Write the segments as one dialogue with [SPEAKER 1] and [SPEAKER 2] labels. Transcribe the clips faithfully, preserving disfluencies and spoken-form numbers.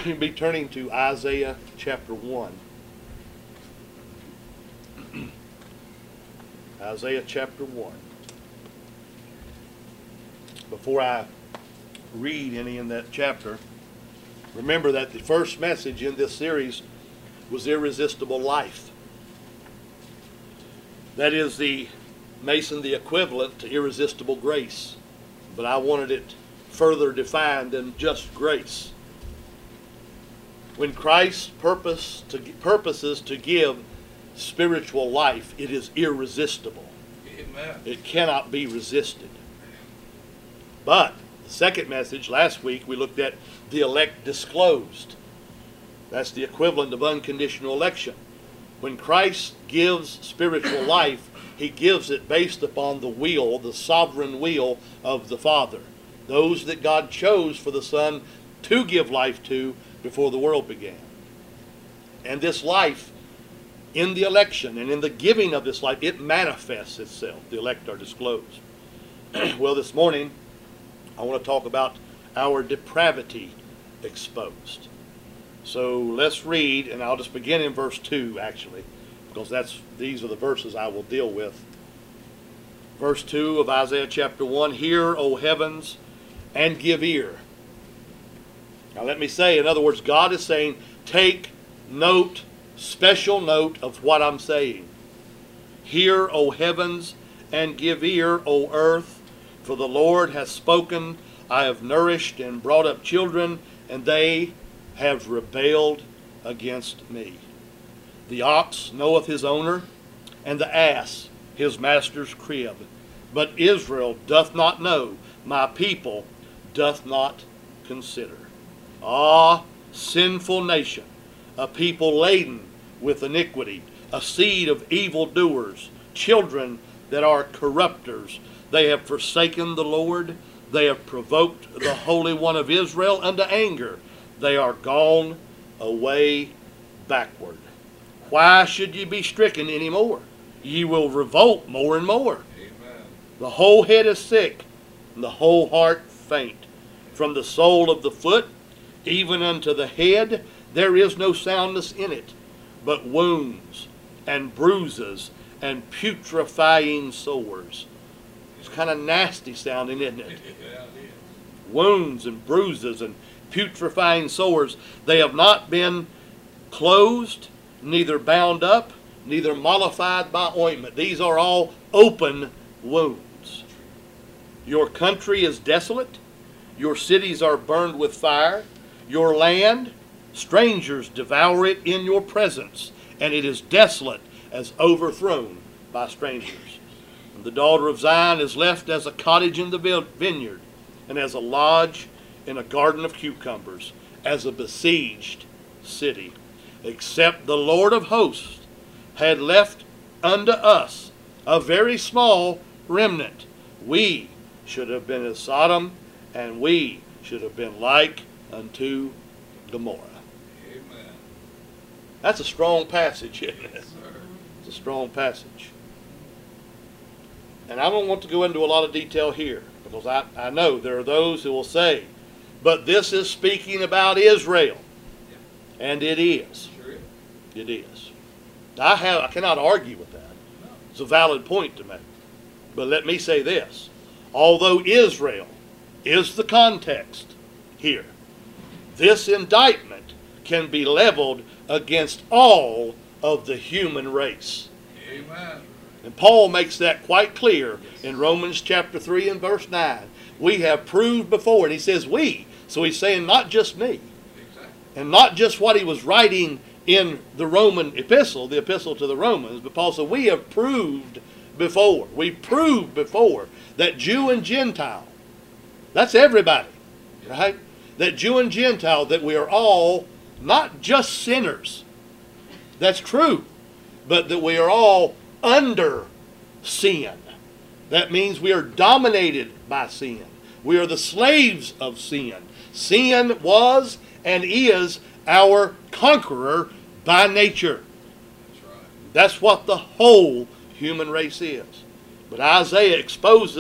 [SPEAKER 1] You'll be turning to Isaiah chapter one. Isaiah chapter one. Before I read any in that chapter, remember that the first message in this series was irresistible life. That is the, Mason, the equivalent to irresistible grace. But I wanted it further defined than just grace. When Christ purpose to, purposes to give spiritual life, it is irresistible.
[SPEAKER 2] Amen.
[SPEAKER 1] It cannot be resisted. But the second message, last week, we looked at the elect disclosed. That's the equivalent of unconditional election. When Christ gives spiritual life, he gives it based upon the will, the sovereign will of the Father. Those that God chose for the Son to give life to before the world began. And this life, in the election and in the giving of this life, it manifests itself. The elect are disclosed. Well, this morning, I want to talk about our depravity exposed. So let's read, and I'll just begin in verse two, actually, because that's these are the verses I will deal with. Verse two of Isaiah chapter one, "Hear, O heavens, and give ear." Now let me say, in other words, God is saying, take note, special note of what I'm saying. "Hear, O heavens, and give ear, O earth, for the Lord hath spoken. I have nourished and brought up children, and they have rebelled against me. The ox knoweth his owner, and the ass his master's crib. But Israel doth not know, my people doth not consider." Ah, sinful nation, a people laden with iniquity, a seed of evildoers, children that are corrupters. They have forsaken the Lord. They have provoked the Holy One of Israel unto anger. They are gone away backward. Why should ye be stricken any more? Ye will revolt more and more.
[SPEAKER 2] Amen.
[SPEAKER 1] The whole head is sick, and the whole heart faint. From the sole of the foot even unto the head there is no soundness in it, but wounds and bruises and putrefying sores. It's kind of nasty sounding, isn't it?
[SPEAKER 2] Yeah, it is.
[SPEAKER 1] Wounds and bruises and putrefying sores. They have not been closed, neither bound up, neither mollified by ointment. These are all open wounds. Your country is desolate. Your cities are burned with fire. Your land, strangers devour it in your presence, and it is desolate as overthrown by strangers. And the daughter of Zion is left as a cottage in the vineyard, and as a lodge in a garden of cucumbers, as a besieged city. Except the Lord of hosts had left unto us a very small remnant, we should have been as Sodom, and we should have been like unto Gomorrah.
[SPEAKER 2] Amen.
[SPEAKER 1] That's a strong passage, isn't it?
[SPEAKER 2] Yes, sir.
[SPEAKER 1] It's a strong passage. And I don't want to go into a lot of detail here, because I, I know there are those who will say, but this is speaking about Israel.
[SPEAKER 2] Yeah.
[SPEAKER 1] And it is.
[SPEAKER 2] Sure is.
[SPEAKER 1] It is. I have I cannot argue with that.
[SPEAKER 2] No.
[SPEAKER 1] It's a valid point to make. But let me say this. Although Israel is the context here, this indictment can be leveled against all of the human race.
[SPEAKER 2] Amen.
[SPEAKER 1] And Paul makes that quite clear in Romans chapter three and verse nine. We have proved before, and he says we. So he's saying not just me,
[SPEAKER 2] Exactly.
[SPEAKER 1] and not just what he was writing in the Roman epistle, the epistle to the Romans, but Paul said we have proved before. We've proved before that Jew and Gentile, that's everybody, right? That Jew and Gentile, that we are all not just sinners. That's true. But that we are all under sin. That means we are dominated by sin. We are the slaves of sin. Sin was and is our conqueror by nature.
[SPEAKER 2] That's right.
[SPEAKER 1] That's what the whole human race is. But Isaiah exposes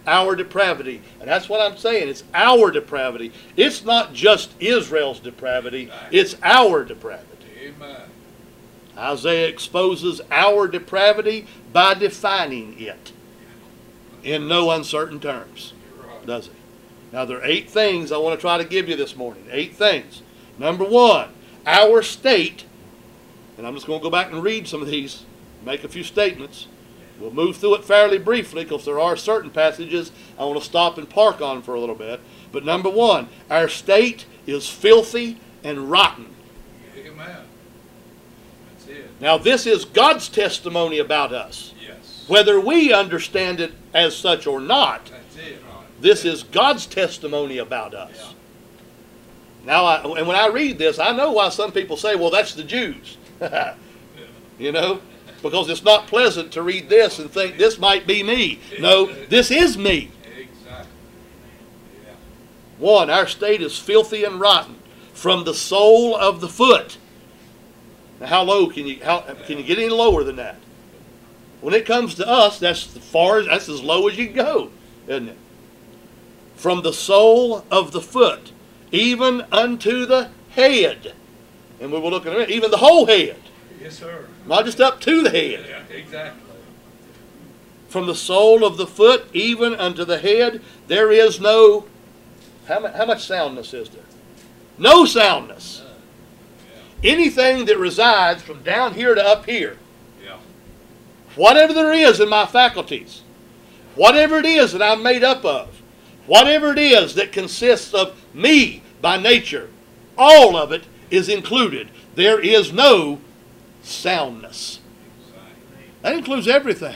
[SPEAKER 1] our depravity. And that's what I'm saying. It's our depravity. It's not just Israel's depravity. It's our depravity.
[SPEAKER 2] Amen.
[SPEAKER 1] Isaiah exposes our depravity by defining it in no uncertain terms,
[SPEAKER 2] Right.
[SPEAKER 1] does he? Now, there are eight things I want to try to give you this morning. Eight things. Number one, our state, and I'm just going to go back and read some of these, make a few statements. We'll move through it fairly briefly because there are certain passages I want to stop and park on for a little bit. But number one, our state is filthy and rotten.
[SPEAKER 2] Amen. That's it.
[SPEAKER 1] Now, this is God's testimony about us.
[SPEAKER 2] Yes.
[SPEAKER 1] Whether we understand it as such or not,
[SPEAKER 2] That's it. Right.
[SPEAKER 1] this is God's testimony about us.
[SPEAKER 2] Yeah.
[SPEAKER 1] Now, I, and when I read this, I know why some people say, well, that's the Jews. You know, because it's not pleasant to read this and think this might be me. No, this is me.
[SPEAKER 2] Exactly. Yeah.
[SPEAKER 1] One, our state is filthy and rotten from the sole of the foot. Now, how low can you how can you get any lower than that? When it comes to us, that's the far that's as low as you can go, isn't it? From the sole of the foot, even unto the head, and we will look at it, even the whole head,
[SPEAKER 2] Yes, sir.
[SPEAKER 1] not just up to the head.
[SPEAKER 2] Yeah, exactly.
[SPEAKER 1] From the sole of the foot even unto the head, there is no, how much, how much soundness is there? No soundness. Anything that resides from down here to up here,
[SPEAKER 2] Yeah.
[SPEAKER 1] whatever there is in my faculties, whatever it is that I'm made up of, whatever it is that consists of me by nature, all of it is included. There is no soundness.
[SPEAKER 2] Exactly.
[SPEAKER 1] That includes everything.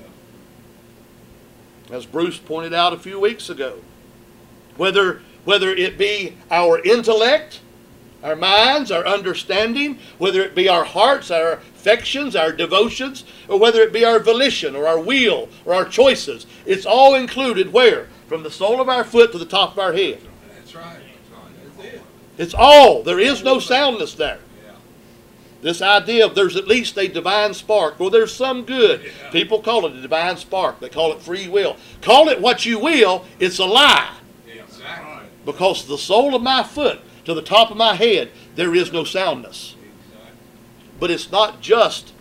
[SPEAKER 2] Yeah.
[SPEAKER 1] As Bruce pointed out a few weeks ago. Whether, whether it be our intellect, our minds, our understanding, whether it be our hearts, our affections, our devotions, or whether it be our volition or our will or our choices. It's all included where? From the sole of our foot to the top of our head.
[SPEAKER 2] That's right. That's right. That's it.
[SPEAKER 1] It's all. There is no soundness there.
[SPEAKER 2] Yeah.
[SPEAKER 1] This idea of there's at least a divine spark. Well, there's some good.
[SPEAKER 2] Yeah.
[SPEAKER 1] People call it a divine spark. They call it free will. Call it what you will. It's a lie.
[SPEAKER 2] Exactly.
[SPEAKER 1] Because the sole of my foot to the top of my head, there is no soundness.
[SPEAKER 2] Exactly.
[SPEAKER 1] But it's not just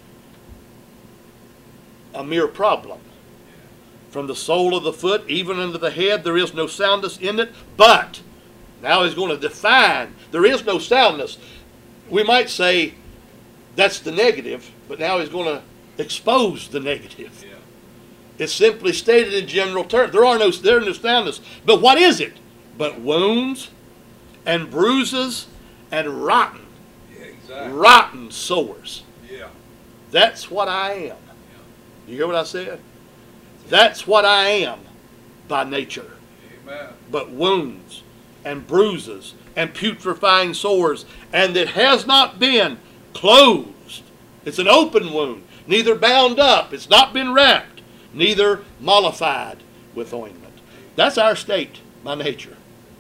[SPEAKER 1] a mere problem. From the sole of the foot, even unto the head, there is no soundness in it. But, now he's going to define, there is no soundness. We might say that's the negative, but now he's going to expose the negative.
[SPEAKER 2] Yeah.
[SPEAKER 1] It's simply stated in general terms. There are no, there is no soundness. But what is it? But wounds and bruises and rotten,
[SPEAKER 2] Yeah. Exactly.
[SPEAKER 1] rotten sores.
[SPEAKER 2] Yeah.
[SPEAKER 1] That's what I am. You hear what I said? That's what I am by nature.
[SPEAKER 2] Amen.
[SPEAKER 1] But wounds and bruises and putrefying sores, and that has not been closed. It's an open wound, neither bound up, it's not been wrapped, neither mollified with ointment. That's our state by nature.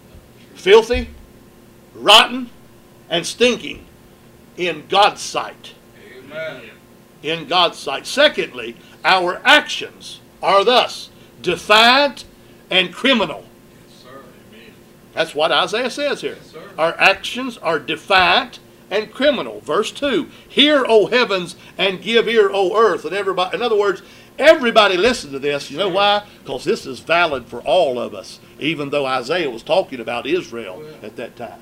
[SPEAKER 1] Filthy, rotten, and stinking in God's sight.
[SPEAKER 2] Amen.
[SPEAKER 1] In God's sight. Secondly, our actions are thus defiant and criminal.
[SPEAKER 2] Yes, sir. Amen.
[SPEAKER 1] That's what Isaiah says here.
[SPEAKER 2] Yes, sir.
[SPEAKER 1] Our actions are defiant and criminal. Verse two, hear, O heavens, and give ear, O earth. And everybody, in other words, everybody listen to this. You know why? Because this is valid for all of us, even though Isaiah was talking about Israel at that time.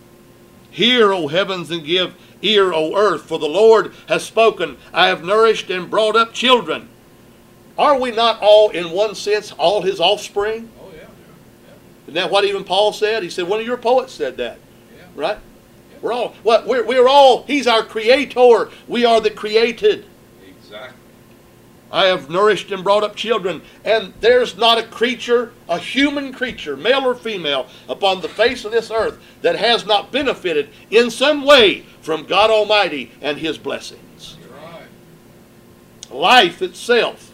[SPEAKER 1] Hear, O heavens, and give ear, O earth, for the Lord has spoken. I have nourished and brought up children. Are we not all, in one sense, all his offspring?
[SPEAKER 2] Oh, yeah. Yeah.
[SPEAKER 1] Isn't that what even Paul said? He said, one of your poets said that,
[SPEAKER 2] Yeah.
[SPEAKER 1] right? We're all, what, we're, we're all, he's our creator. We are the created.
[SPEAKER 2] Exactly.
[SPEAKER 1] I have nourished and brought up children. And there's not a creature, a human creature, male or female, upon the face of this earth that has not benefited in some way from God Almighty and his blessings.
[SPEAKER 2] That's right.
[SPEAKER 1] Life itself.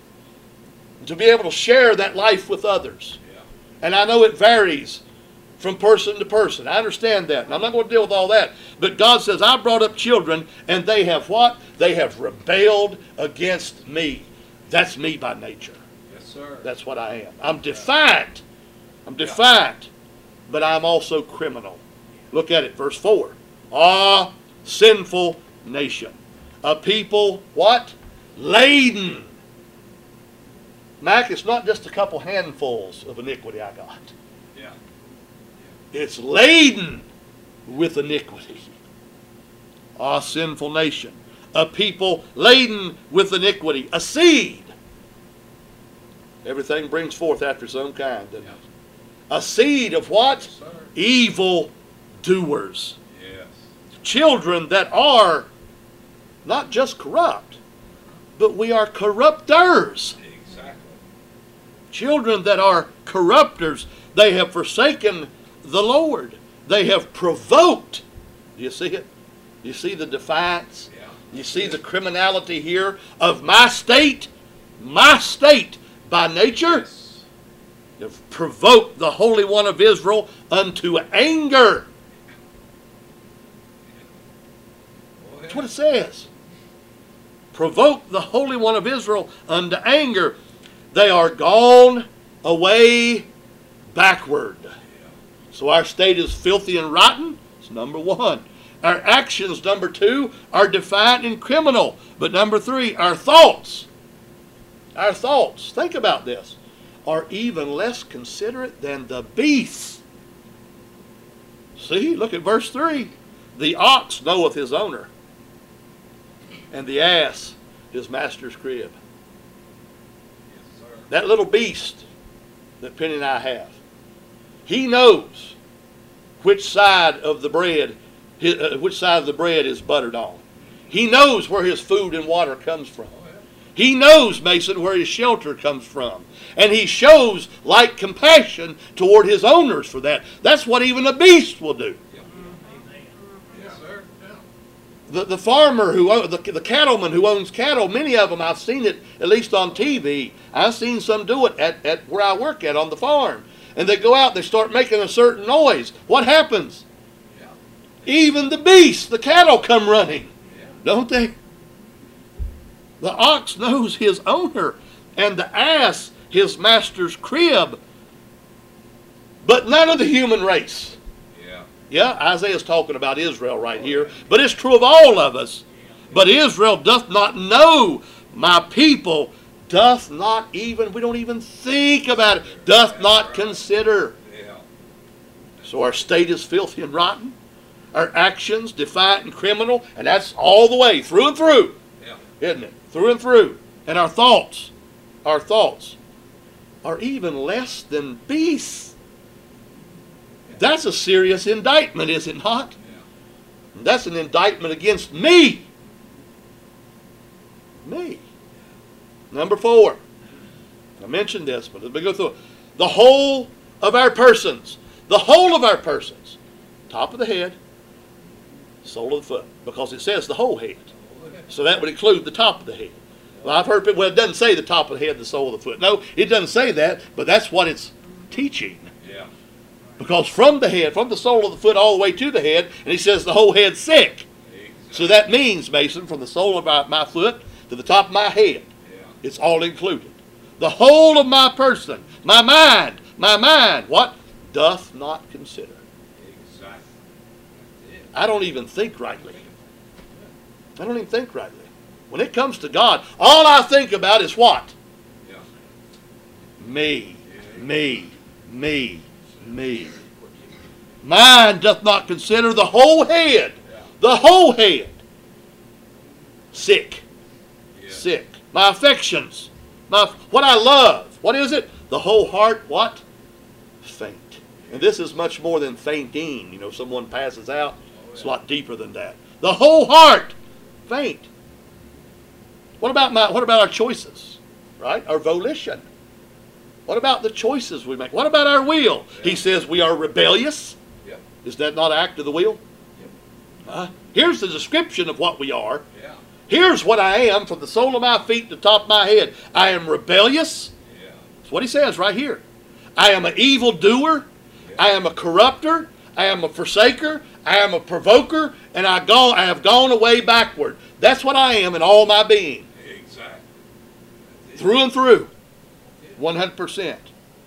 [SPEAKER 1] To be able to share that life with others.
[SPEAKER 2] Yeah.
[SPEAKER 1] And I know it varies from person to person. I understand that. And I'm not going to deal with all that. But God says, I brought up children, and they have what? They have rebelled against me. That's me by nature.
[SPEAKER 2] Yes, sir. sir.
[SPEAKER 1] That's what I am. I'm defiant. I'm defiant, but I'm also criminal. Look at it, verse four. Ah, sinful nation. A people, what? Laden. Mac, it's not just a couple handfuls of iniquity I got.
[SPEAKER 2] Yeah.
[SPEAKER 1] It's laden with iniquity. Ah, sinful nation. A people laden with iniquity. A seed. Everything brings forth after its own kind, doesn't it? A seed of what?
[SPEAKER 2] Yes, sir.
[SPEAKER 1] Evil doers.
[SPEAKER 2] Yes.
[SPEAKER 1] Children that are not just corrupt, but we are corrupters.
[SPEAKER 2] Exactly.
[SPEAKER 1] Children that are corrupters. They have forsaken the Lord. They have provoked. Do you see it? You see the defiance?
[SPEAKER 2] Yeah.
[SPEAKER 1] You see the criminality here of my state? My state by nature
[SPEAKER 2] Yes.
[SPEAKER 1] have provoked the Holy One of Israel unto anger.
[SPEAKER 2] Go
[SPEAKER 1] That's what it
[SPEAKER 2] ahead.
[SPEAKER 1] says. Provoke the Holy One of Israel unto anger. They are gone away backward. So our state is filthy and rotten. It's number one. Our actions, number two, are defiant and criminal. But number three, our thoughts, our thoughts, think about this, are even less considerate than the beasts. See, look at verse three. The ox knoweth his owner, and the ass his master's crib.
[SPEAKER 2] Yes, sir.
[SPEAKER 1] That little beast that Penny and I have, he knows which side of the bread, his, uh, which side of the bread is buttered on. He knows where his food and water comes from.
[SPEAKER 2] Go ahead.
[SPEAKER 1] He knows, Mason, where his shelter comes from. And he shows like compassion toward his owners for that. That's what even a beast will do.
[SPEAKER 2] Yes, sir. Yeah.
[SPEAKER 1] The, the farmer, who o- the, the cattleman who owns cattle, many of them, I've seen it at least on T V. I've seen some do it at, at where I work at on the farm. And they go out, they start making a certain noise. What happens?
[SPEAKER 2] Yeah.
[SPEAKER 1] Even the beasts, the cattle come running.
[SPEAKER 2] Yeah.
[SPEAKER 1] Don't they? The ox knows his owner, and the ass his master's crib. But none of the human race.
[SPEAKER 2] Yeah.
[SPEAKER 1] Yeah, Isaiah's talking about Israel right here, but it's true of all of us. But Israel doth not know, my people doth not even, we don't even think about it, doth not consider.
[SPEAKER 2] Yeah.
[SPEAKER 1] So our state is filthy and rotten, our actions defiant and criminal, and that's all the way, through and through,
[SPEAKER 2] Yeah.
[SPEAKER 1] isn't it? Through and through. And our thoughts, our thoughts are even less than beasts. That's a serious indictment, is it not?
[SPEAKER 2] Yeah.
[SPEAKER 1] That's an indictment against me. Me. Number four. I mentioned this, but let me go through it. The whole of our persons. The whole of our persons. Top of the head, sole of the foot. Because it says the whole head.
[SPEAKER 2] Go ahead.
[SPEAKER 1] So that would include the top of the head. Well, I've heard people, well, it doesn't say the top of the head, the sole of the foot. No, it doesn't say that, but that's what it's teaching.
[SPEAKER 2] Yeah.
[SPEAKER 1] Because from the head, from the sole of the foot all the way to the head, and he says the whole head's sick.
[SPEAKER 2] Exactly.
[SPEAKER 1] So that means, Mason, from the sole of my, my foot to the top of my head,
[SPEAKER 2] Yeah.
[SPEAKER 1] it's all included. The whole of my person, my mind, my mind, what? Doth not consider.
[SPEAKER 2] Exactly. That's it.
[SPEAKER 1] I don't even think rightly. I don't even think rightly. When it comes to God, all I think about is what?
[SPEAKER 2] Yeah.
[SPEAKER 1] Me, me, me, me. Mind doth not consider the whole head,
[SPEAKER 2] Yeah.
[SPEAKER 1] the whole head. Sick,
[SPEAKER 2] Yeah.
[SPEAKER 1] sick. My affections, my what I love. What is it? The whole heart, what? Faint. And this is much more than fainting. You know, someone passes out. It's a lot deeper than that. The whole heart, faint. What about my? What about our choices? Right? Our volition. What about the choices we make? What about our will? He says we are rebellious.
[SPEAKER 2] Yep.
[SPEAKER 1] Is that not an act of the will? Uh, here's the description of what we are.
[SPEAKER 2] Yeah.
[SPEAKER 1] Here's what I am from the sole of my feet to the top of my head. I am rebellious.
[SPEAKER 2] Yeah.
[SPEAKER 1] That's what he says right here. I am an evil doer. I am a corrupter. I am a forsaker. I am a provoker. And I, go, I have gone away backward. That's what I am in all my being.
[SPEAKER 2] Exactly. That's it.
[SPEAKER 1] Through and through. one hundred percent.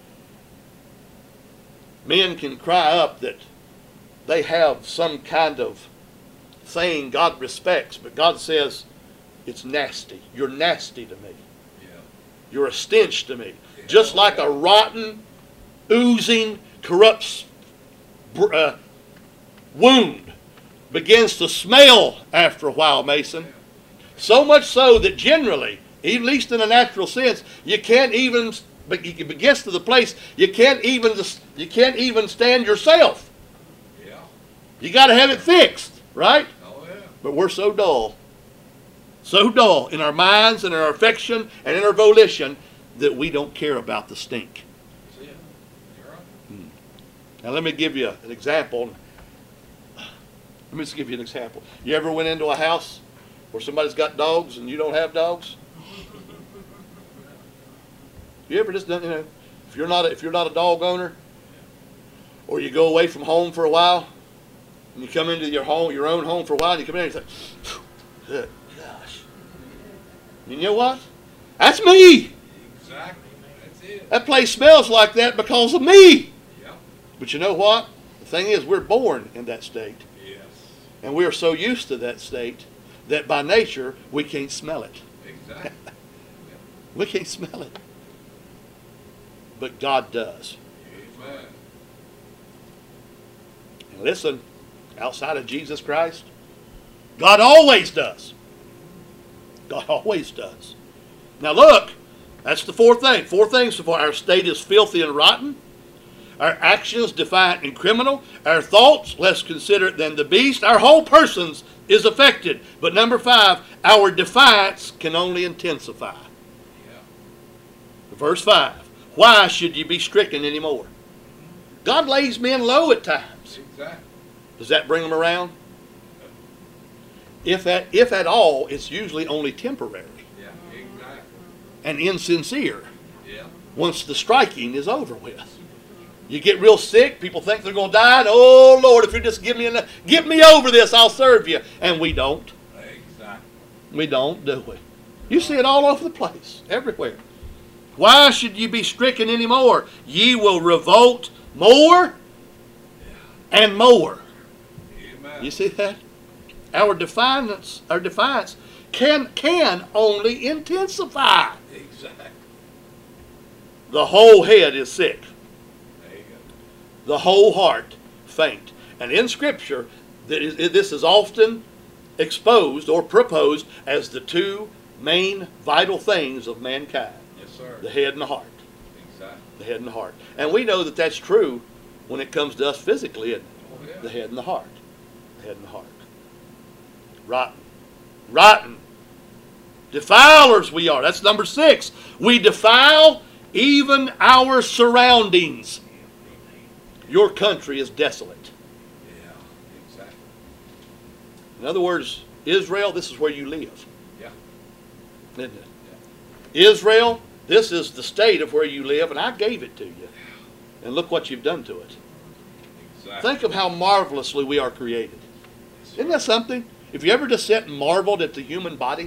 [SPEAKER 1] Men can cry up that they have some kind of thing God respects, but God says, it's nasty. You're nasty to me.
[SPEAKER 2] Yeah.
[SPEAKER 1] You're a stench to me.
[SPEAKER 2] Yeah.
[SPEAKER 1] Just like a rotten, oozing, corrupt uh, wound begins to smell after a while, Mason. So much so that generally, at least in a natural sense, you can't even, but it gets to the place you can't even you can't even stand yourself.
[SPEAKER 2] Yeah.
[SPEAKER 1] You got to have it fixed, right?
[SPEAKER 2] Oh yeah.
[SPEAKER 1] But we're so dull, so dull in our minds and in our affection and in our volition that we don't care about the stink.
[SPEAKER 2] See ya. You're right.
[SPEAKER 1] Now let me give you an example. Let me just give you an example. You ever went into a house where somebody's got dogs and you don't have dogs? You ever just done, you know, if you're not a, if you're not a dog owner, or you go away from home for a while, and you come into your home, your own home for a while, and you come in and you say, good gosh. You know what? That's me.
[SPEAKER 2] Exactly. That's it.
[SPEAKER 1] That place smells like that because of me.
[SPEAKER 2] Yeah.
[SPEAKER 1] But you know what? The thing is, we're born in that state.
[SPEAKER 2] Yes.
[SPEAKER 1] And we are so used to that state that by nature, we can't smell it.
[SPEAKER 2] Exactly.
[SPEAKER 1] We can't smell it. But God does.
[SPEAKER 2] Amen.
[SPEAKER 1] And listen, outside of Jesus Christ, God always does. God always does. Now look, that's the fourth thing. Four things so far. Our state is filthy and rotten. Our actions defiant and criminal. Our thoughts less considerate than the beast. Our whole persons is affected. But number five, our defiance can only intensify.
[SPEAKER 2] Yeah.
[SPEAKER 1] Verse five. Why should you be stricken anymore? God lays men low at times.
[SPEAKER 2] Exactly.
[SPEAKER 1] Does that bring them around? If at, if at all, it's usually only temporary
[SPEAKER 2] Yeah. Exactly.
[SPEAKER 1] and insincere
[SPEAKER 2] Yeah.
[SPEAKER 1] once the striking is over with. You get real sick, people think they're going to die, and oh Lord, if you just give me enough, get me over this, I'll serve you. And we don't.
[SPEAKER 2] Exactly.
[SPEAKER 1] We don't, do we? You see it all over the place, everywhere. Why should you be stricken anymore? Ye will revolt more and more.
[SPEAKER 2] Amen.
[SPEAKER 1] You see that? Our defiance, our defiance can can only intensify.
[SPEAKER 2] Exactly.
[SPEAKER 1] The whole head is sick.
[SPEAKER 2] There you go.
[SPEAKER 1] The whole heart faint. And in Scripture, this is often exposed or proposed as the two main vital things of mankind.
[SPEAKER 2] Yes, sir.
[SPEAKER 1] The head and the heart.
[SPEAKER 2] Exactly.
[SPEAKER 1] The head and the heart. And we know that that's true when it comes to us physically, isn't it?
[SPEAKER 2] Oh, yeah.
[SPEAKER 1] The head and the heart. The head and the heart. Rotten. Rotten. Defilers we are. That's number six. We defile even our surroundings. Your country is desolate.
[SPEAKER 2] Yeah. Exactly.
[SPEAKER 1] In other words, Israel, this is where you live.
[SPEAKER 2] Yeah.
[SPEAKER 1] Isn't it? Israel, this is the state of where you live, and I gave it to you. And look what you've done to it.
[SPEAKER 2] Exactly.
[SPEAKER 1] Think of how marvelously we are created. Isn't that something? If you ever just sat and marveled at the human body,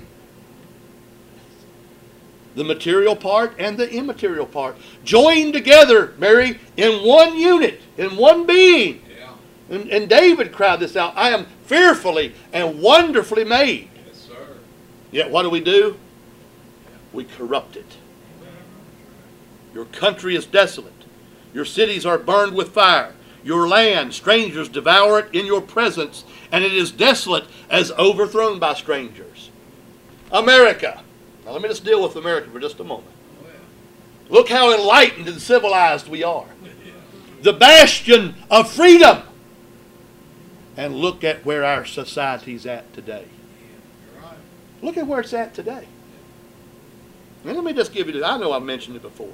[SPEAKER 1] the material part and the immaterial part, joined together, Mary, in one unit, in one being.
[SPEAKER 2] Yeah.
[SPEAKER 1] And, and David cried this out, I am fearfully and wonderfully made.
[SPEAKER 2] Yes, sir.
[SPEAKER 1] Yet what do we do? We corrupt it. Your country is desolate. Your cities are burned with fire. Your land, strangers devour it in your presence, and it is desolate as overthrown by strangers. America. Now let me just deal with America for just a moment.
[SPEAKER 2] Oh, yeah.
[SPEAKER 1] Look how enlightened and civilized we are. The bastion of freedom. And look at where our society's at today.
[SPEAKER 2] You're right.
[SPEAKER 1] Look at where it's at today. And let me just give you this. I know I've mentioned it before.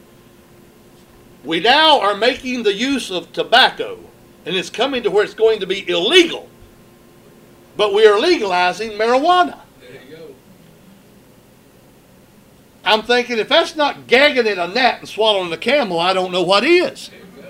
[SPEAKER 1] We now are making the use of tobacco, and it's coming to where it's going to be illegal. But we are legalizing marijuana.
[SPEAKER 2] There you go.
[SPEAKER 1] I'm thinking if that's not gagging in a gnat and swallowing a camel, I don't know what is.
[SPEAKER 2] There you go.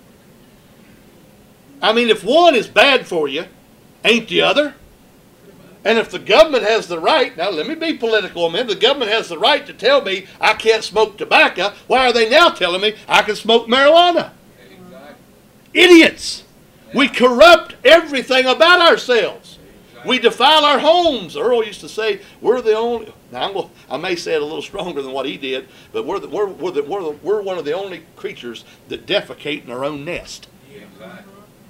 [SPEAKER 1] I mean, if one is bad for you, ain't the other?
[SPEAKER 2] Pretty much.
[SPEAKER 1] And if the government has the right, now let me be political a minute, the government has the right to tell me I can't smoke tobacco, why are they now telling me I can smoke marijuana?
[SPEAKER 2] Exactly.
[SPEAKER 1] Idiots! We corrupt everything about ourselves. We defile our homes. Earl used to say, we're the only, now I'm gonna, I may say it a little stronger than what he did, but we're, the, we're, we're, the, we're, the, we're one of the only creatures that defecate in our own nest.
[SPEAKER 2] Exactly.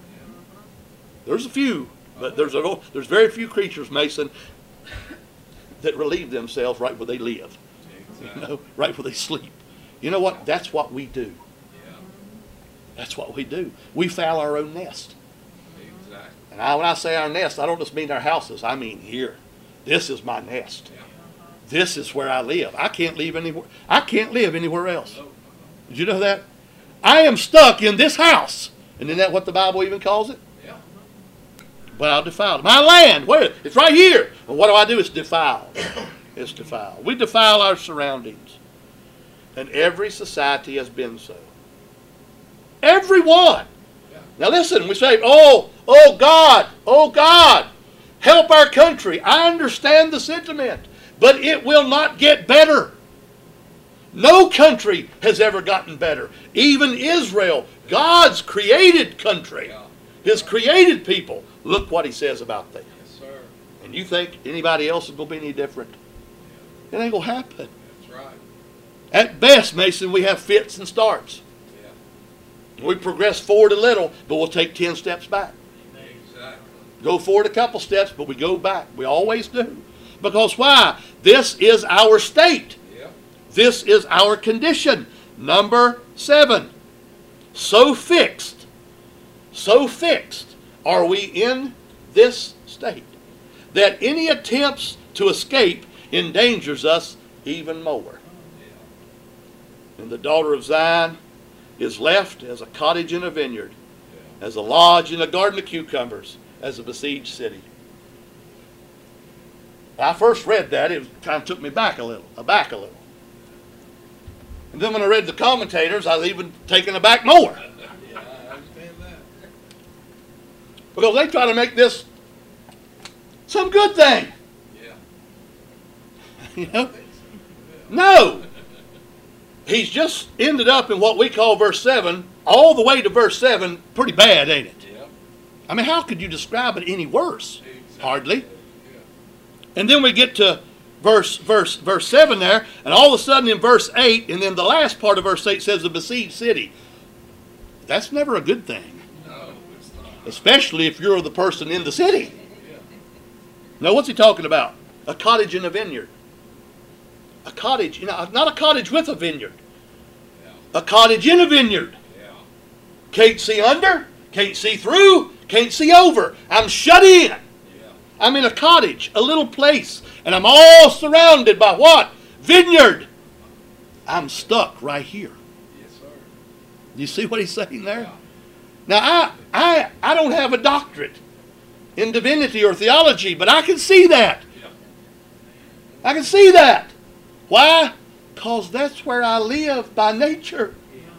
[SPEAKER 1] There's a few, but there's, a, there's very few creatures, Mason, that relieve themselves right where they live.
[SPEAKER 2] Exactly.
[SPEAKER 1] You know, right where they sleep. You know what? That's what we do.
[SPEAKER 2] Yeah.
[SPEAKER 1] That's what we do. We foul our own nest.
[SPEAKER 2] Exactly.
[SPEAKER 1] And I, when I say our nest, I don't just mean our houses. I mean here. This is my nest.
[SPEAKER 2] Yeah.
[SPEAKER 1] This is where I live. I can't live anywhere. I can't live anywhere else.
[SPEAKER 2] No, no,
[SPEAKER 1] Did you know that? I am stuck in this house. And isn't that what the Bible even calls it?
[SPEAKER 2] no. Yeah.
[SPEAKER 1] But I'll defile it. My land, where? It's right here. Well, what do I do? It's defiled. It's defiled. We defile our surroundings. And every society has been so. Everyone.
[SPEAKER 2] Yeah.
[SPEAKER 1] Now listen, we say, oh, oh God, oh God, help our country. I understand the sentiment, but it will not get better. No country has ever gotten better. Even Israel, God's created country,
[SPEAKER 2] Yeah.
[SPEAKER 1] His created people. Look what He says about them.
[SPEAKER 2] Yes, sir.
[SPEAKER 1] And you think anybody else is going to be any different? It ain't going to happen.
[SPEAKER 2] That's right.
[SPEAKER 1] At best, Mason, we have fits and starts.
[SPEAKER 2] Yeah.
[SPEAKER 1] We progress forward a little, but we'll take ten steps back.
[SPEAKER 2] Exactly.
[SPEAKER 1] Go forward a couple steps, but we go back. We always do. Because why? This is our state.
[SPEAKER 2] Yeah.
[SPEAKER 1] This is our condition. Number seven. So fixed, so fixed are we in this state that any attempts to escape endangers us even more.
[SPEAKER 2] Yeah.
[SPEAKER 1] And the daughter of Zion is left as a cottage in a vineyard,
[SPEAKER 2] Yeah.
[SPEAKER 1] as a lodge in a garden of cucumbers, as a besieged city. When I first read that, it kind of took me back a little, aback a little. And then when I read the commentators, I was even taken aback more.
[SPEAKER 2] Yeah, I understand that.
[SPEAKER 1] Because they try to make this some good thing.
[SPEAKER 2] Yeah.
[SPEAKER 1] You know?
[SPEAKER 2] I think so. Yeah.
[SPEAKER 1] No. He's just ended up in what we call verse seven, all the way to verse seven, pretty bad, ain't it?
[SPEAKER 2] Yeah.
[SPEAKER 1] I mean, how could you describe it any worse?
[SPEAKER 2] Exactly.
[SPEAKER 1] Hardly.
[SPEAKER 2] Yeah.
[SPEAKER 1] And then we get to verse verse verse seven there, and all of a sudden in verse eight, and then the last part of verse eight says the besieged city. That's never a good thing,
[SPEAKER 2] No, it's not.
[SPEAKER 1] especially if you're the person in the city.
[SPEAKER 2] Yeah.
[SPEAKER 1] Now, what's he talking about? A cottage in a vineyard. A cottage, you know, not a cottage with a vineyard.
[SPEAKER 2] Yeah.
[SPEAKER 1] A cottage in a vineyard.
[SPEAKER 2] Yeah.
[SPEAKER 1] Can't see under, can't see through, can't see over. I'm shut in.
[SPEAKER 2] Yeah.
[SPEAKER 1] I'm in a cottage, a little place, and I'm all surrounded by what? Vineyard. I'm stuck right here.
[SPEAKER 2] Yes, sir.
[SPEAKER 1] You see what he's saying there?
[SPEAKER 2] Yeah.
[SPEAKER 1] Now, I, I, I don't have a doctorate in divinity or theology, but I can see that.
[SPEAKER 2] Yeah.
[SPEAKER 1] I can see that. Why? Because that's where I live by nature.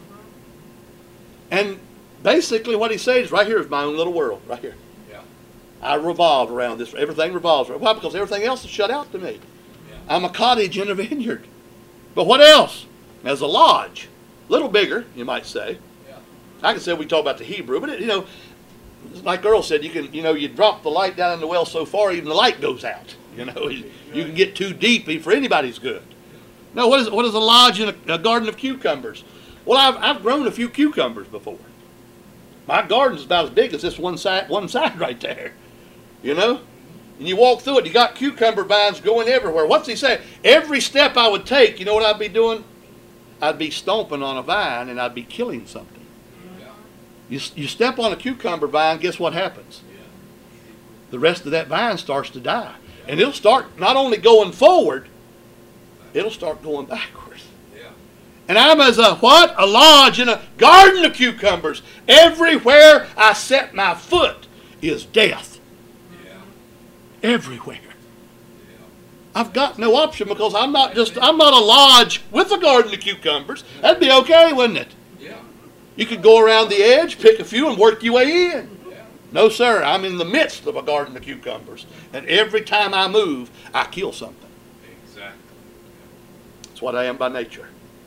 [SPEAKER 1] And basically what he says right here is my own little world, right here.
[SPEAKER 2] Yeah.
[SPEAKER 1] I revolve around this. Everything revolves around. Why? Because everything else is shut out to me.
[SPEAKER 2] Yeah.
[SPEAKER 1] I'm a cottage in a vineyard. But what else? As a lodge. A little bigger, you might say.
[SPEAKER 2] Yeah.
[SPEAKER 1] I can say we talk about the Hebrew, but it, you know, like Earl said, you can, you know, you drop the light down in the well so far, even the light goes out. You know, you, you can get too deep for anybody's good. No, what is what is a lodge in a, a garden of cucumbers? Well, I've I've grown a few cucumbers before. My garden's about as big as this one side one side right there. You know, and you walk through it, you got cucumber vines going everywhere. What's he say? Every step I would take, you know what I'd be doing? I'd be stomping on a vine and I'd be killing something.
[SPEAKER 2] Yeah.
[SPEAKER 1] You, you step on a cucumber vine, guess what happens?
[SPEAKER 2] Yeah.
[SPEAKER 1] The rest of that vine starts to die. And it'll start not only going forward, it'll start going backwards.
[SPEAKER 2] Yeah.
[SPEAKER 1] And I'm as a what? A lodge in a garden of cucumbers. Everywhere I set my foot is death.
[SPEAKER 2] Yeah.
[SPEAKER 1] Everywhere.
[SPEAKER 2] Yeah.
[SPEAKER 1] I've got no option because I'm not just I'm not a lodge with a garden of cucumbers. That'd be okay, wouldn't it?
[SPEAKER 2] Yeah.
[SPEAKER 1] You could go around the edge, pick a few, and work your way in.
[SPEAKER 2] Yeah.
[SPEAKER 1] No, sir, I'm in the midst of a garden of cucumbers. And every time I move, I kill something.
[SPEAKER 2] Exactly.
[SPEAKER 1] That's what I am by nature.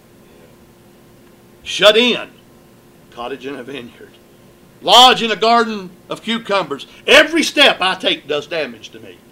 [SPEAKER 1] Shut in, cottage in a vineyard. Lodge in a garden of cucumbers. Every step I take does damage to me.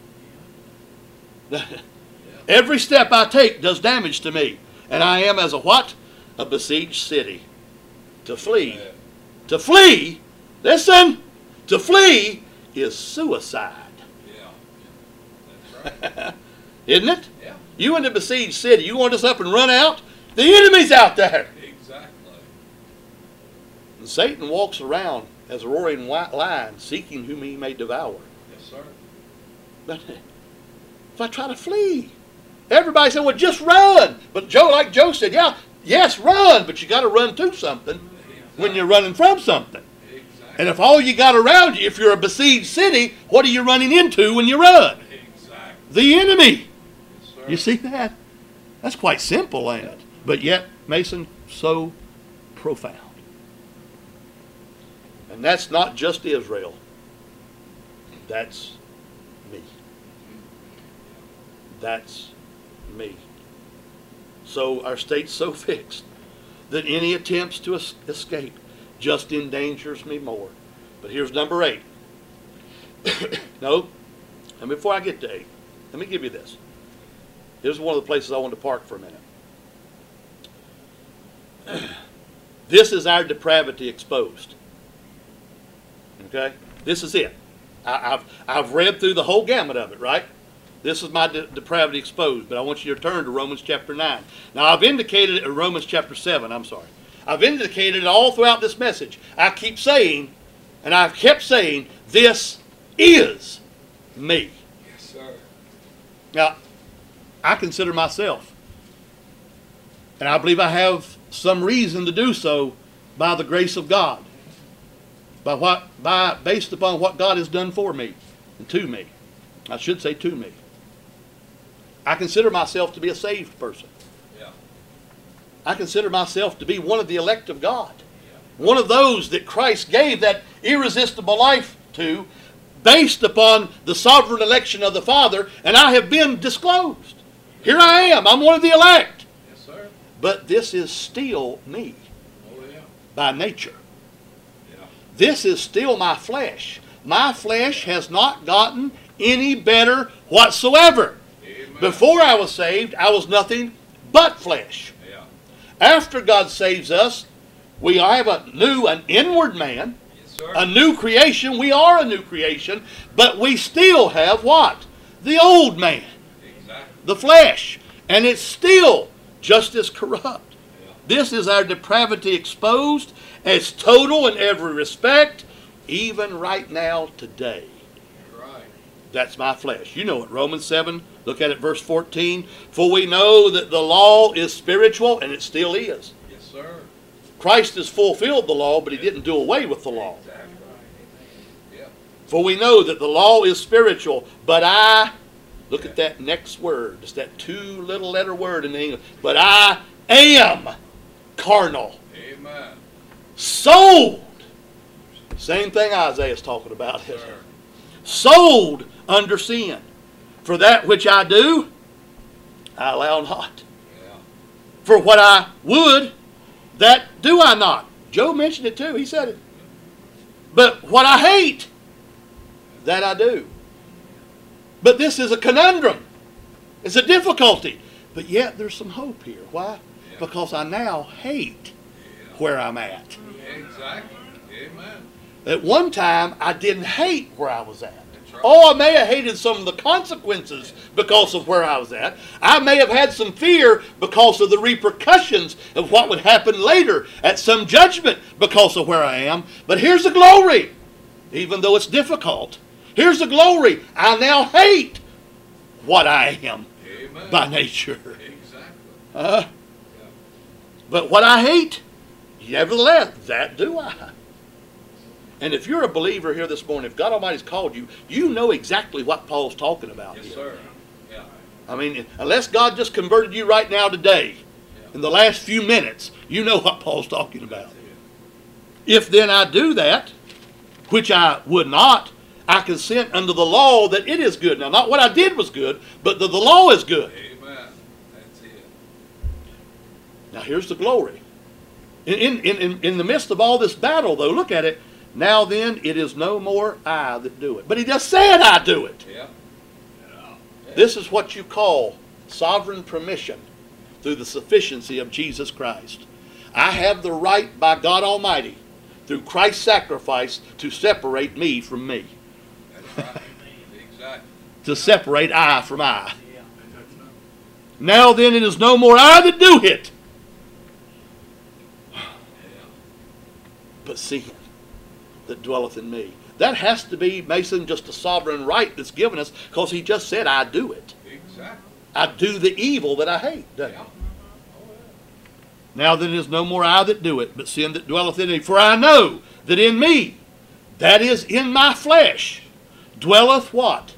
[SPEAKER 1] Every step I take does damage to me. And I am as a what? A besieged city. To flee. To flee, listen, to flee is suicide.
[SPEAKER 2] Yeah. That's right.
[SPEAKER 1] Isn't it?
[SPEAKER 2] Yeah.
[SPEAKER 1] You in a besieged city, you want us up and run out? The enemy's out there.
[SPEAKER 2] Exactly.
[SPEAKER 1] And Satan walks around as a roaring lion, seeking whom he may devour.
[SPEAKER 2] Yes, sir.
[SPEAKER 1] But if I try to flee, everybody said, well, just run. But Joe, like Joe said, yeah, yes, run, but you got to run to something when you're running from something.
[SPEAKER 2] Exactly.
[SPEAKER 1] And if all you got around you, if you're a besieged city, what are you running into when you run?
[SPEAKER 2] Exactly.
[SPEAKER 1] The enemy.
[SPEAKER 2] Yes, sir.
[SPEAKER 1] You see that? That's quite simple, ain't it? But yet, Mason, so profound. And that's not just Israel. That's me. That's me. So our state's so fixed that any attempts to es- escape just endangers me more. But here's number eight. No, and before I get to eight, let me give you this. Here's one of the places I want to park for a minute. This is our depravity exposed. Okay? This is it. I, I've, I've read through the whole gamut of it, right? This is my de- depravity exposed, but I want you to turn to Romans chapter nine. Now, I've indicated it in Romans chapter seven, I'm sorry. I've indicated it all throughout this message. I keep saying, and I've kept saying, this is me.
[SPEAKER 2] Yes, sir.
[SPEAKER 1] Now, I consider myself, and I believe I have some reason to do so by the grace of God, by what, by based upon what God has done for me and to me. I should say to me. I consider myself to be a saved person.
[SPEAKER 2] Yeah.
[SPEAKER 1] I consider myself to be one of the elect of God.
[SPEAKER 2] Yeah.
[SPEAKER 1] One of those that Christ gave that irresistible life to based upon the sovereign election of the Father, and I have been disclosed. Here I am. I'm one of the elect.
[SPEAKER 2] Yes, sir.
[SPEAKER 1] But this is still me
[SPEAKER 2] Oh, yeah.
[SPEAKER 1] by nature.
[SPEAKER 2] Yeah.
[SPEAKER 1] This is still my flesh. My flesh has not gotten any better whatsoever.
[SPEAKER 2] Amen.
[SPEAKER 1] Before I was saved, I was nothing but flesh.
[SPEAKER 2] Yeah.
[SPEAKER 1] After God saves us, we have a new, an inward man,
[SPEAKER 2] Yes, sir.
[SPEAKER 1] a new creation. We are a new creation, but we still have what? The old man,
[SPEAKER 2] Exactly.
[SPEAKER 1] the flesh, and it's still just as corrupt.
[SPEAKER 2] Yeah.
[SPEAKER 1] This is our depravity exposed as total in every respect, even right now today.
[SPEAKER 2] You're right.
[SPEAKER 1] That's my flesh. You know it. Romans seven, look at it, verse fourteen. For we know that the law is spiritual, and it still is.
[SPEAKER 2] Yes, sir.
[SPEAKER 1] Christ has fulfilled the law, but he didn't do away with the law.
[SPEAKER 2] Exactly right. Yeah.
[SPEAKER 1] For we know that the law is spiritual, but I, look at that next word. It's that two little letter word in the English. But I am carnal.
[SPEAKER 2] Amen.
[SPEAKER 1] Sold. Same thing Isaiah's talking about.
[SPEAKER 2] Sir.
[SPEAKER 1] Sold under sin. For that which I do, I allow not.
[SPEAKER 2] Yeah.
[SPEAKER 1] For what I would, that do I not. Joe mentioned it too. He said it. But what I hate, that I do. But this is a conundrum. It's a difficulty. But yet there's some hope here. Why?
[SPEAKER 2] Yeah.
[SPEAKER 1] Because I now hate
[SPEAKER 2] Yeah.
[SPEAKER 1] where I'm at.
[SPEAKER 2] Exactly. Amen.
[SPEAKER 1] At one time, I didn't hate where I was at.
[SPEAKER 2] That's right.
[SPEAKER 1] Oh, I may have hated some of the consequences because of where I was at. I may have had some fear because of the repercussions of what would happen later at some judgment because of where I am. But here's the glory, even though it's difficult. Here's the glory. I now hate what I am
[SPEAKER 2] Amen.
[SPEAKER 1] by nature.
[SPEAKER 2] Exactly.
[SPEAKER 1] Uh,
[SPEAKER 2] Yeah.
[SPEAKER 1] but what I hate, nevertheless, that do I. And if you're a believer here this morning, if God Almighty's called you, you know exactly what Paul's talking about
[SPEAKER 2] Yes,
[SPEAKER 1] here.
[SPEAKER 2] sir. Yeah.
[SPEAKER 1] I mean, unless God just converted you right now today, in the last few minutes, you know what Paul's talking about.
[SPEAKER 2] That's it.
[SPEAKER 1] If then I do that, which I would not, I consent unto the law that it is good. Now, not what I did was good, but that the law is good.
[SPEAKER 2] Amen. That's it.
[SPEAKER 1] Now, here's the glory. In, in, in, in the midst of all this battle, though, look at it. Now then, it is no more I that do it. But he just said I do it.
[SPEAKER 2] Yeah.
[SPEAKER 1] This is what you call sovereign permission through the sufficiency of Jesus Christ. I have the right by God Almighty, through Christ's sacrifice, to separate me from me.
[SPEAKER 2] That's right. Exactly.
[SPEAKER 1] To separate I from I. Now then, it is no more I that do it, but sin that dwelleth in me. That has to be, Mason, just a sovereign right that's given us, because he just said, I do it.
[SPEAKER 2] Exactly.
[SPEAKER 1] I do the evil that I hate. doesn't
[SPEAKER 2] Yeah.
[SPEAKER 1] he? Now then, it is no more I that do it, but sin that dwelleth in me. For I know that in me, that is in my flesh, dwelleth what?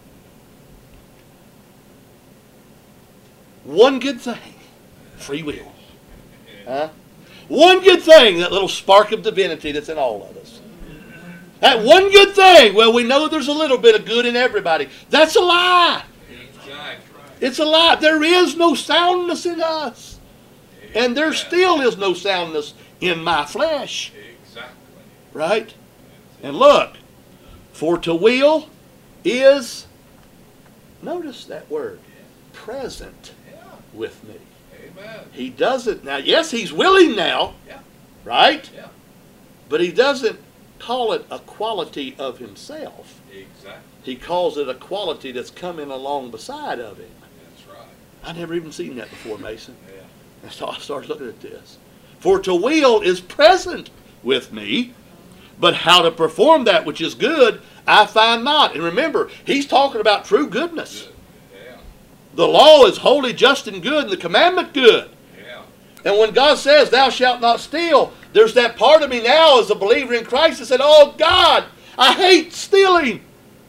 [SPEAKER 1] One good thing. Free will. Huh? One good thing, that little spark of divinity that's in all of us. That one good thing, well, we know there's a little bit of good in everybody. That's a lie.
[SPEAKER 2] Exactly.
[SPEAKER 1] It's a lie. There is no soundness in us. And there still is no soundness in my flesh.
[SPEAKER 2] Exactly.
[SPEAKER 1] Right? And look, for to will is, notice that word, present
[SPEAKER 2] Yeah.
[SPEAKER 1] with me.
[SPEAKER 2] Amen.
[SPEAKER 1] He doesn't, now yes, he's willing now,
[SPEAKER 2] Yeah.
[SPEAKER 1] right?
[SPEAKER 2] Yeah.
[SPEAKER 1] But he doesn't call it a quality of himself.
[SPEAKER 2] Exactly.
[SPEAKER 1] He calls it a quality that's coming along beside of him.
[SPEAKER 2] That's right.
[SPEAKER 1] I never even seen that before, Mason.
[SPEAKER 2] Yeah.
[SPEAKER 1] And so I started looking at this. For to will is present with me, but how to perform that which is good, I find not. And remember, he's talking about true goodness.
[SPEAKER 2] Good. Yeah.
[SPEAKER 1] The law is holy, just, and good, and the commandment good.
[SPEAKER 2] Yeah.
[SPEAKER 1] And when God says, thou shalt not steal, there's that part of me now as a believer in Christ that said, oh God, I hate stealing.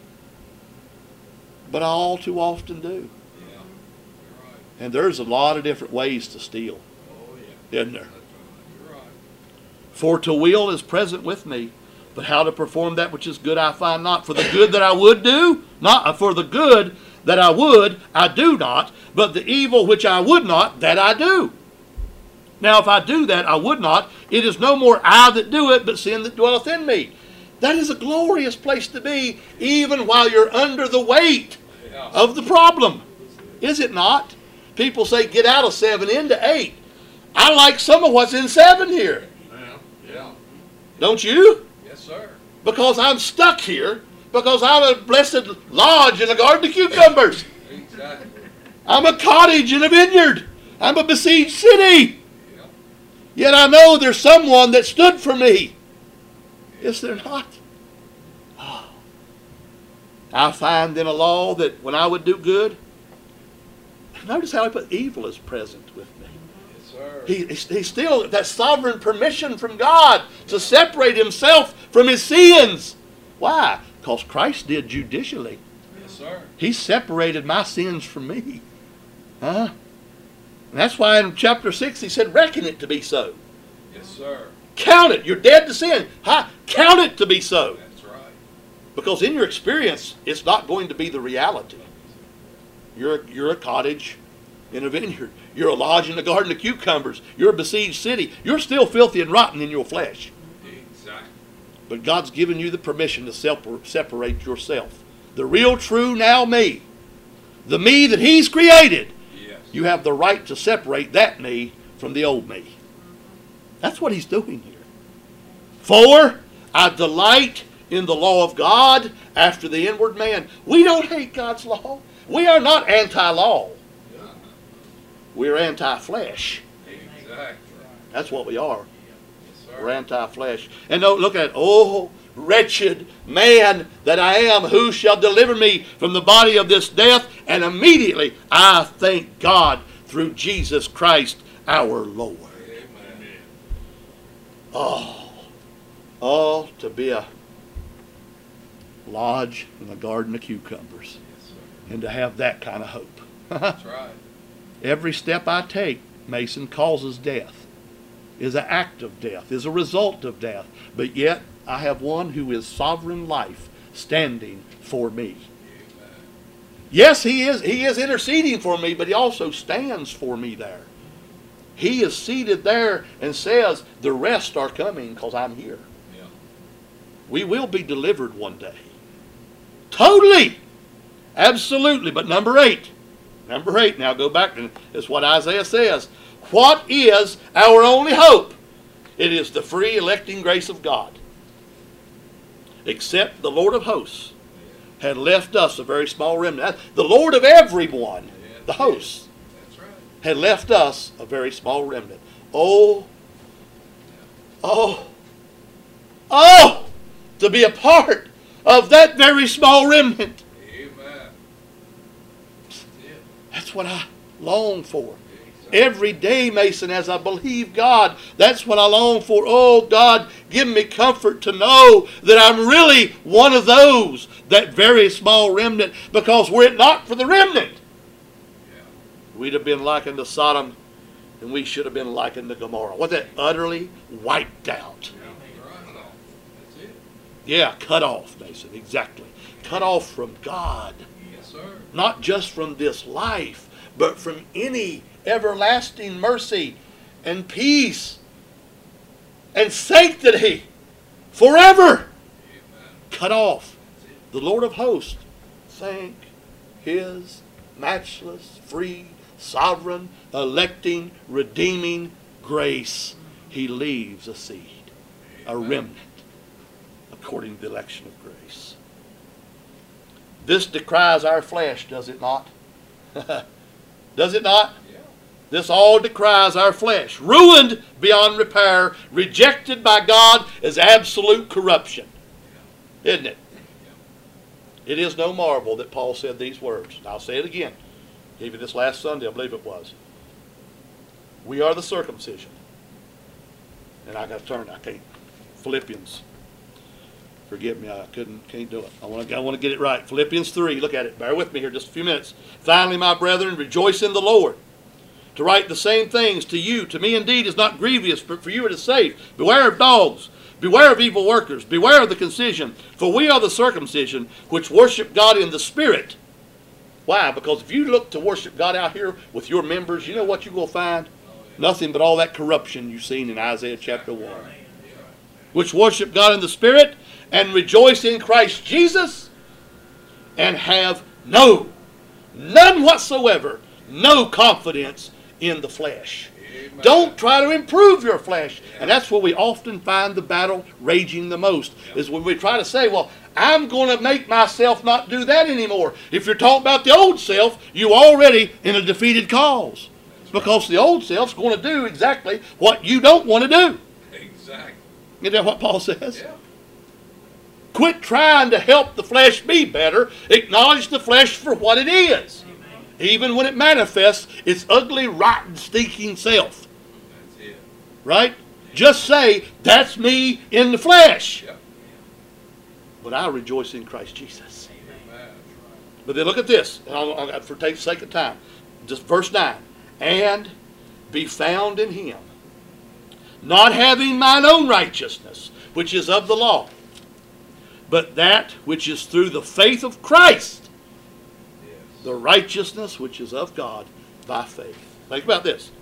[SPEAKER 1] But I all too often do.
[SPEAKER 2] Yeah. You're right.
[SPEAKER 1] And there's a lot of different ways to steal,
[SPEAKER 2] Oh yeah.
[SPEAKER 1] isn't there?
[SPEAKER 2] That's right. You're right.
[SPEAKER 1] For to will is present with me, but how to perform that which is good I find not. For the good that I would do, not for the good that I would, I do not, but the evil which I would not, that I do. Now if I do that I would not, it is no more I that do it, but sin that dwelleth in me. That is a glorious place to be, even while you're under the weight
[SPEAKER 2] Yeah.
[SPEAKER 1] of the problem. Is it not? People say get out of seven into eight. I like some of what's in seven here.
[SPEAKER 2] Yeah. Yeah.
[SPEAKER 1] Don't you?
[SPEAKER 2] Yes, sir.
[SPEAKER 1] Because I'm stuck here. Because I'm a blessed lodge in a garden of cucumbers.
[SPEAKER 2] Exactly.
[SPEAKER 1] I'm a cottage in a vineyard. I'm a besieged city.
[SPEAKER 2] Yeah.
[SPEAKER 1] Yet I know there's someone that stood for me. Is there not? Oh. I find in a law that when I would do good, notice how he put evil is present with me.
[SPEAKER 2] Yes, sir.
[SPEAKER 1] He, he's still that sovereign permission from God to separate himself from his sins. Why? Because Christ did judicially.
[SPEAKER 2] Yes, sir.
[SPEAKER 1] He separated my sins from me. Huh? And that's why in chapter six he said, reckon it to be so.
[SPEAKER 2] Yes, sir.
[SPEAKER 1] Count it. You're dead to sin. Huh? Count it to be so.
[SPEAKER 2] That's right.
[SPEAKER 1] Because in your experience, it's not going to be the reality. You're, you're a cottage in a vineyard. You're a lodge in a garden of cucumbers. You're a besieged city. You're still filthy and rotten in your flesh.
[SPEAKER 2] Exactly.
[SPEAKER 1] But God's given you the permission to separ- separate yourself. The real, true now me. The me that he's created.
[SPEAKER 2] Yes.
[SPEAKER 1] You have the right to separate that me from the old me. That's what he's doing here. For I delight in the law of God after the inward man. We don't hate God's law. We are not anti-law.
[SPEAKER 2] Yeah.
[SPEAKER 1] We're anti-flesh.
[SPEAKER 2] Exactly.
[SPEAKER 1] That's what we are.
[SPEAKER 2] Yes, sir.
[SPEAKER 1] We're anti-flesh. And don't look at it. Oh, wretched man that I am, who shall deliver me from the body of this death? And immediately I thank God through Jesus Christ our Lord.
[SPEAKER 2] Amen.
[SPEAKER 1] Oh, oh, to be a lodge in a garden of cucumbers
[SPEAKER 2] Yes, sir.
[SPEAKER 1] and to have that kind of hope.
[SPEAKER 2] That's right.
[SPEAKER 1] Every step I take, Mason, causes death, is an act of death, is a result of death. But yet, I have one who is sovereign life standing for me. Yes, he is, he is interceding for me, but he also stands for me there. He is seated there and says, the rest are coming because I'm here.
[SPEAKER 2] Yeah.
[SPEAKER 1] We will be delivered one day. Totally. Absolutely. But number eight. Number eight. Now go back to it's what Isaiah says. What is our only hope? It is the free electing grace of God. Except the Lord of hosts had left us a very small remnant. The Lord of everyone, the hosts,
[SPEAKER 2] That's right.
[SPEAKER 1] had left us a very small remnant. Oh, oh, oh, to be a part of that very small remnant.
[SPEAKER 2] Amen. Yeah.
[SPEAKER 1] That's what I long for.
[SPEAKER 2] Exactly.
[SPEAKER 1] Every day, Mason, as I believe God, that's what I long for. Oh, God, give me comfort to know that I'm really one of those, that very small remnant, because were it not for the remnant,
[SPEAKER 2] Yeah.
[SPEAKER 1] we'd have been likened to Sodom, and we should have been likened to Gomorrah. Was that utterly wiped out?
[SPEAKER 2] Yeah. Right. That's it.
[SPEAKER 1] Yeah, cut off, Mason, exactly. Cut off from God.
[SPEAKER 2] Yes, sir.
[SPEAKER 1] Not just from this life, but from any everlasting mercy and peace and sanctity forever.
[SPEAKER 2] Amen.
[SPEAKER 1] Cut off.
[SPEAKER 2] That's it.
[SPEAKER 1] The Lord of hosts, thank his matchless, free, sovereign, electing, redeeming grace. He leaves a seed, a
[SPEAKER 2] Amen.
[SPEAKER 1] remnant, according to the election of grace. This decries our flesh, does it not? Does it not?
[SPEAKER 2] Yeah.
[SPEAKER 1] This all decries our flesh. Ruined beyond repair, rejected by God as absolute corruption. Isn't it? It is no marvel that Paul said these words. And I'll say it again. Gave you this last Sunday, I believe it was. We are the circumcision. And I got to turn. I can't. Philippians. Forgive me, I couldn't, can't do it. I want to, I want to get it right. Philippians three, look at it. Bear with me here just a few minutes. Finally, my brethren, rejoice in the Lord. To write the same things to you, to me indeed is not grievous, but for you it is safe. Beware of dogs. Beware of evil workers. Beware of the concision. For we are the circumcision, which worship God in the Spirit. Why? Because if you look to worship God out here with your members, you know what you're going to find? Nothing but all that corruption you've seen in Isaiah chapter one. Which worship God in the Spirit, and rejoice in Christ Jesus, and have no, none whatsoever, no confidence in the flesh.
[SPEAKER 2] Amen.
[SPEAKER 1] Don't try to improve your flesh. And that's where we often find the battle raging the most, is when we try to say, well, I'm going to make myself not do that anymore. If you're talking about the old self, you're already in a defeated cause. Because the old self's going to do exactly what you don't want to do.
[SPEAKER 2] Exactly.
[SPEAKER 1] Isn't that what Paul says?
[SPEAKER 2] Yeah.
[SPEAKER 1] Quit trying to help the flesh be better. Acknowledge the flesh for what it is.
[SPEAKER 3] Amen.
[SPEAKER 1] Even when it manifests its ugly, rotten, stinking self.
[SPEAKER 2] That's it.
[SPEAKER 1] Right? Just say, that's me in the flesh.
[SPEAKER 2] Yep.
[SPEAKER 1] But I rejoice in Christ Jesus.
[SPEAKER 2] Amen.
[SPEAKER 1] But then look at this. And I'll, I'll, for the sake of time. Just verse nine. And be found in him, not having mine own righteousness, which is of the law, but that which is through the faith of Christ,
[SPEAKER 2] Yes.
[SPEAKER 1] the righteousness which is of God by faith. Think about this.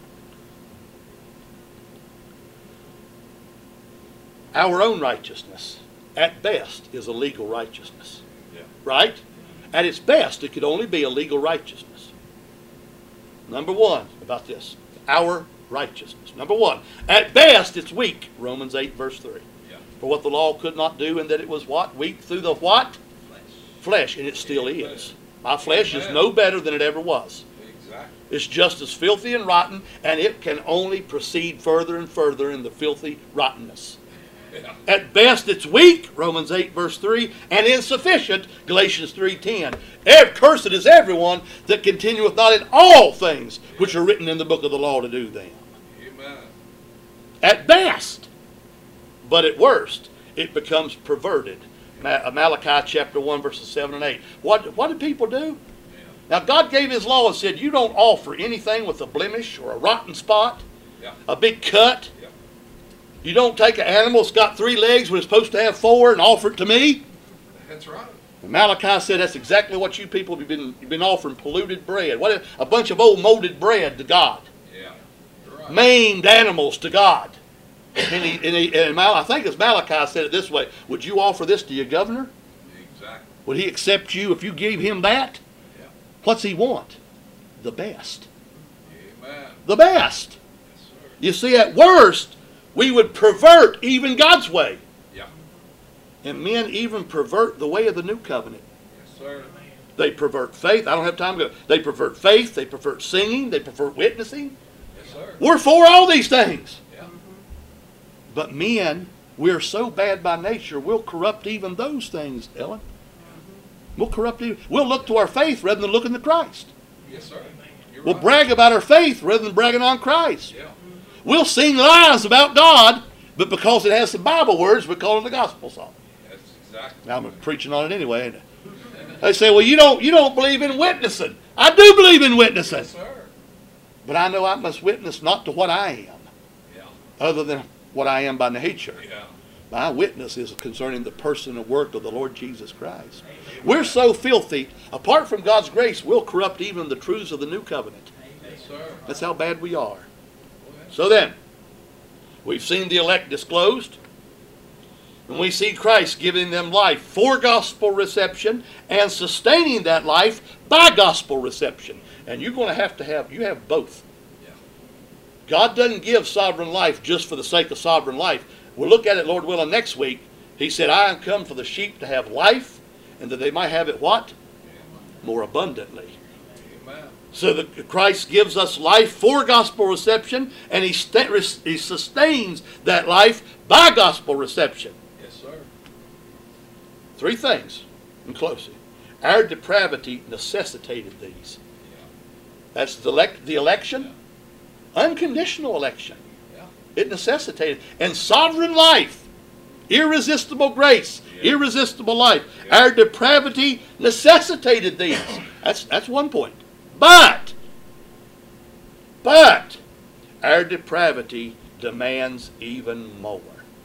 [SPEAKER 1] Our own righteousness, at best, is a legal righteousness.
[SPEAKER 2] Yeah.
[SPEAKER 1] Right? At its best, it could only be a legal righteousness. Number one, about this. Our righteousness. Number one, at best, it's weak. Romans eight, verse three.
[SPEAKER 2] Yeah.
[SPEAKER 1] For what the law could not do, and that it was what? Weak through the what?
[SPEAKER 2] Flesh.
[SPEAKER 1] Flesh, and it still is. My flesh is
[SPEAKER 2] Amen.
[SPEAKER 1] no better than it ever was.
[SPEAKER 2] Exactly.
[SPEAKER 1] It's just as filthy and rotten, and it can only proceed further and further in the filthy rottenness.
[SPEAKER 2] Yeah.
[SPEAKER 1] At best, it's weak, Romans eight, verse three, and insufficient, Galatians three ten. Cursed is everyone that continueth not in all things which are written in the book of the law to do them.
[SPEAKER 2] Amen.
[SPEAKER 1] At best. But at worst, it becomes perverted. Ma- Malachi chapter one, verses seven and eight. What, what did people do?
[SPEAKER 2] Yeah.
[SPEAKER 1] Now, God gave his law and said, you don't offer anything with a blemish or a rotten spot,
[SPEAKER 2] Yeah.
[SPEAKER 1] a big cut.
[SPEAKER 2] Yeah.
[SPEAKER 1] You don't take an animal that's got three legs when it's supposed to have four and offer it to me.
[SPEAKER 2] That's right.
[SPEAKER 1] And Malachi said that's exactly what you people have been, you've been offering, polluted bread. What a, a bunch of old molded bread to God.
[SPEAKER 2] Yeah. You're right.
[SPEAKER 1] Maimed animals to God. And, he, and, he, and Mal, I think it's Malachi said it this way. Would you offer this to your governor?
[SPEAKER 2] Exactly.
[SPEAKER 1] Would he accept you if you gave him that?
[SPEAKER 2] Yeah.
[SPEAKER 1] What's he want? The best.
[SPEAKER 2] Amen.
[SPEAKER 1] The best.
[SPEAKER 2] Yes, sir.
[SPEAKER 1] You see, at worst, we would pervert even God's way.
[SPEAKER 2] Yeah.
[SPEAKER 1] And men even pervert the way of the new covenant.
[SPEAKER 2] Yes, sir.
[SPEAKER 1] They pervert faith. I don't have time to go. They pervert faith. They pervert singing. They pervert witnessing.
[SPEAKER 2] Yes, sir.
[SPEAKER 1] We're for all these things.
[SPEAKER 2] Yeah.
[SPEAKER 1] But men, we're so bad by nature, we'll corrupt even those things, Ellen. We'll corrupt even. We'll look to our faith rather than looking to Christ.
[SPEAKER 2] Yes, sir. You're
[SPEAKER 1] We'll
[SPEAKER 2] right.
[SPEAKER 1] brag about our faith rather than bragging on Christ.
[SPEAKER 2] Yeah.
[SPEAKER 1] We'll sing lies about God, but because it has some Bible words, we call it a gospel song.
[SPEAKER 2] That's exactly.
[SPEAKER 1] Now I'm preaching on it anyway. Ain't I? They say, well, you don't, you don't believe in witnessing. I do believe in witnessing.
[SPEAKER 2] Yes, sir.
[SPEAKER 1] But I know I must witness not to what I am,
[SPEAKER 2] Yeah.
[SPEAKER 1] other than what I am by nature.
[SPEAKER 2] Yeah.
[SPEAKER 1] My witness is concerning the person and work of the Lord Jesus Christ. We're so filthy, apart from God's grace, we'll corrupt even the truths of the new covenant.
[SPEAKER 2] Yes, sir.
[SPEAKER 1] That's how bad we are.
[SPEAKER 2] Go ahead.
[SPEAKER 1] So then, we've seen the elect disclosed, and we see Christ giving them life for gospel reception and sustaining that life by gospel reception. And you're going to have to have, you have both.
[SPEAKER 2] Yeah.
[SPEAKER 1] God doesn't give sovereign life just for the sake of sovereign life. We'll look at it, Lord willing, next week. He said, I am come for the sheep to have life, and that they might have it what? More abundantly.
[SPEAKER 2] Amen.
[SPEAKER 1] So that Christ gives us life for gospel reception, and he, sta- he sustains that life by gospel reception.
[SPEAKER 2] Yes, sir.
[SPEAKER 1] Three things in closing. Our depravity necessitated these.
[SPEAKER 2] Yeah.
[SPEAKER 1] That's the, elect- the election, unconditional election.
[SPEAKER 2] Yeah.
[SPEAKER 1] It necessitated. And sovereign life, irresistible grace,
[SPEAKER 2] Yeah.
[SPEAKER 1] irresistible life.
[SPEAKER 2] Yeah.
[SPEAKER 1] Our depravity necessitated these. That's, that's one point. But, but, our depravity demands even more.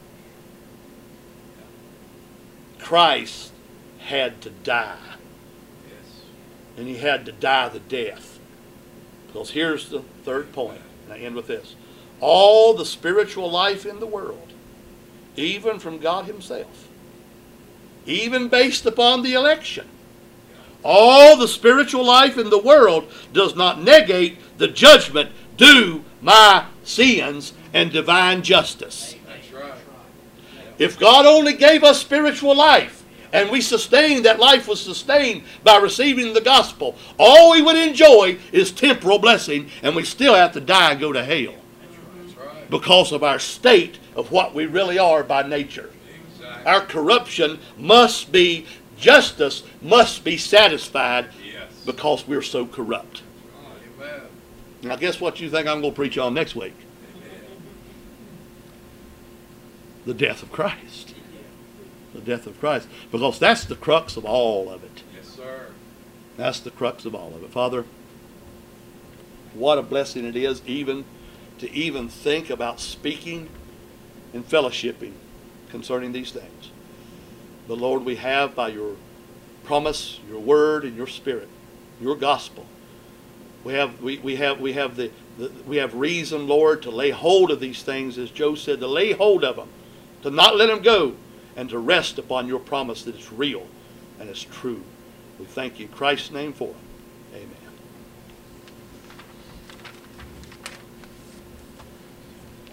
[SPEAKER 1] Christ had to die.
[SPEAKER 2] Yes.
[SPEAKER 1] And he had to die the death. Because here's the third point, and I end with this. All the spiritual life in the world, even from God himself, even based upon the election, all the spiritual life in the world does not negate the judgment due my sins and divine justice.
[SPEAKER 2] That's right.
[SPEAKER 1] If God only gave us spiritual life, and we sustained, that life was sustained by receiving the gospel, all we would enjoy is temporal blessing, and we still have to die and go to hell
[SPEAKER 2] That's right.
[SPEAKER 1] because of our state of what we really are by nature.
[SPEAKER 2] Exactly.
[SPEAKER 1] Our corruption must be, justice must be satisfied
[SPEAKER 2] Yes.
[SPEAKER 1] because we're so corrupt.
[SPEAKER 2] Amen.
[SPEAKER 1] Now guess what you think I'm going to preach on next week? The death of Christ. The death of Christ. Because that's the crux of all of it.
[SPEAKER 2] Yes, sir.
[SPEAKER 1] That's the crux of all of it. Father, what a blessing it is even to even think about speaking and fellowshipping concerning these things. But Lord, we have by your promise, your word, and your spirit, your gospel, we have we, we have we have the, the we have reason, Lord, to lay hold of these things, as Joe said, to lay hold of them, to not let them go, and to rest upon your promise that it's real and it's true. We thank you in Christ's name for it. Amen.